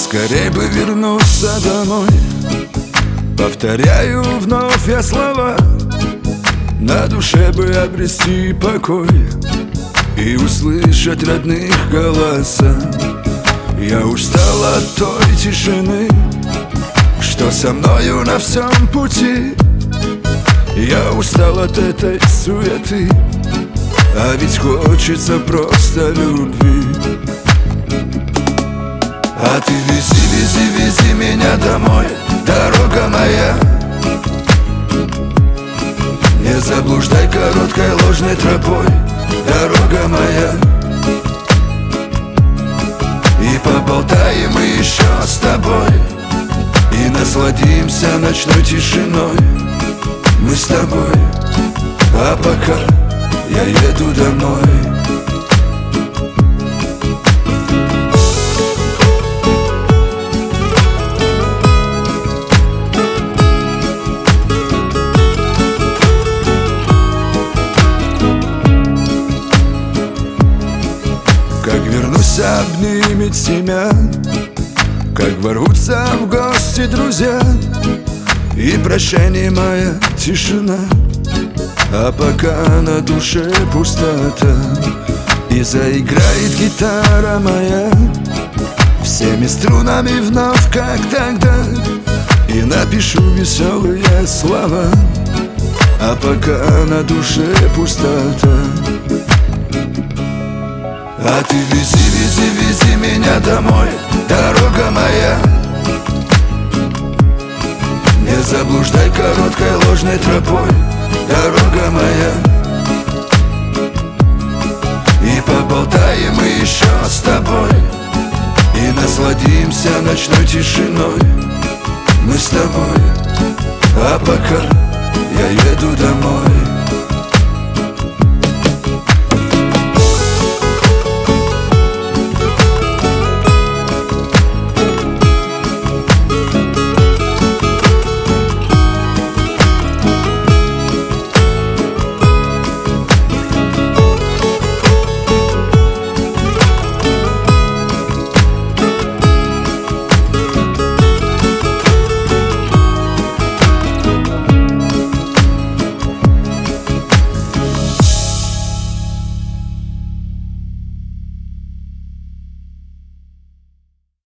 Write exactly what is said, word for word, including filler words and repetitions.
Поскорей бы вернуться домой. Повторяю вновь я слова, на душе бы обрести покой и услышать родных голоса. Я устал от той тишины, что со мною на всем пути. Я устал от этой суеты, а ведь хочется просто любви. А ты вези, вези, вези меня домой, дорога моя. Не заблуждай короткой ложной тропой, дорога моя. И поболтаем мы еще с тобой, и насладимся ночной тишиной. Мы с тобой, а пока я еду домой. Как вернусь, обнимет семья, как ворвутся в гости друзья, и прощай, моя тишина. А пока на душе пустота, и заиграет гитара моя всеми струнами вновь, как тогда, и напишу веселые слова. А пока на душе пустота. А ты вези, вези, вези меня домой, дорога моя. Не заблуждай короткой ложной тропой, дорога моя. И поболтаем мы еще с тобой, и насладимся ночной тишиной. Мы с тобой, а пока